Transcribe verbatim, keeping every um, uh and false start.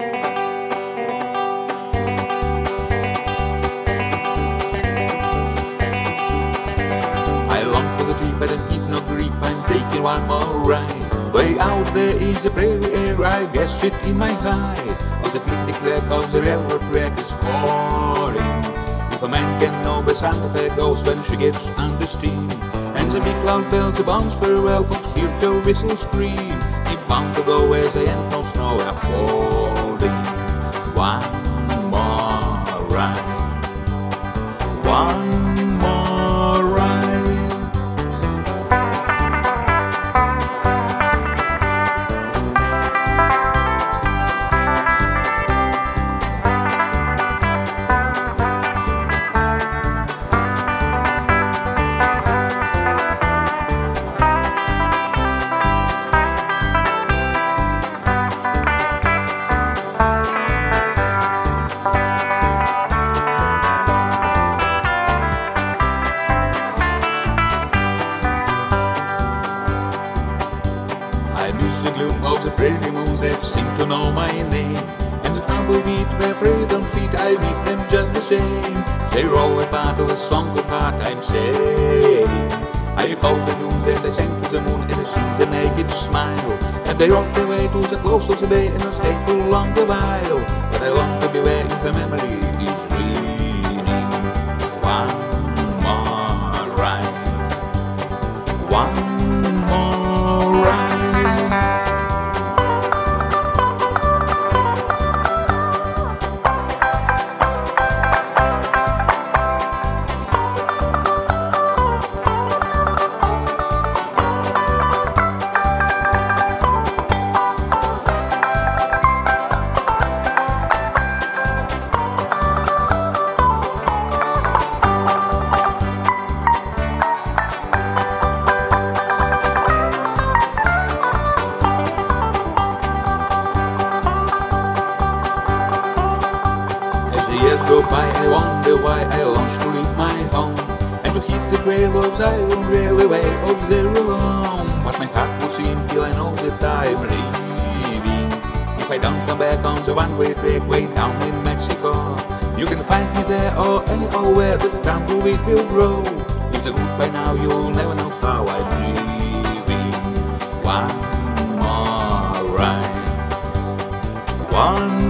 I long for the deep, I don't need no grip, I'm taking one more ride. Way out there is a prairie air, I guess it in my hide. As the click-click-clack of the railroad track is calling. If a man can know where Santa Fe goes when she gets under steam, and the big loud bells, the bounce farewell, could hear her whistle scream. Keep bound to go where there ain't no snow, are falling. One more ride. One more ride. I miss the gloom of the prairie moons that seem to know my name, and the tumbleweed where prairie don't feed, I meet them just the same. They're all a part of a song of heart I'm saying. I recall the tunes that they sang to the moon, and the scenes that make it smile, and they rock their way to the close of the day, and I stay too long a while. But I long to be where the memory is reading. One more ride. One more ride. Years go by, I wonder why I long to leave my home, and to hit the railroads I won't really way up there alone. But my heart will sing till I know that I'm leaving. If I don't come back on the one-way track way down in Mexico, you can find me there or anywhere that the tumbleweed will grow. It's a goodbye now, you'll never know how I'm leaving. One more ride. One